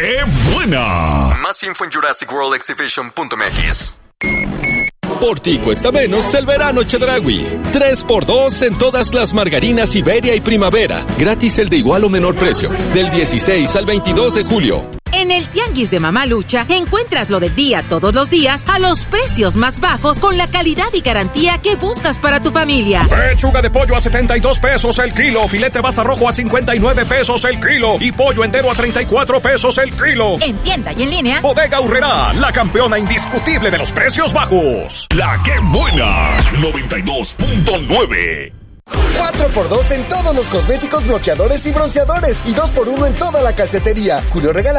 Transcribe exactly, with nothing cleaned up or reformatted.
¡Qué buena! Más info en Jurassic World Exhibition punto m x. Por ti cuesta menos el verano Chedraui. tres por dos en todas las margarinas Iberia y Primavera. Gratis el de igual o menor precio. Del dieciséis al veintidós de julio. En el Tianguis de Mamalucha encuentras lo del día todos los días a los precios más bajos con la calidad y garantía que buscas para tu familia. Pechuga de pollo a setenta y dos pesos el kilo, filete basa rojo a cincuenta y nueve pesos el kilo y pollo entero a treinta y cuatro pesos el kilo. En tienda y en línea. Bodega Aurrerá, la campeona indiscutible de los precios bajos. La que buena, noventa y dos punto nueve. cuatro por dos en todos los cosméticos, bloqueadores y bronceadores. Y dos por uno en toda la calcetería. Julio regala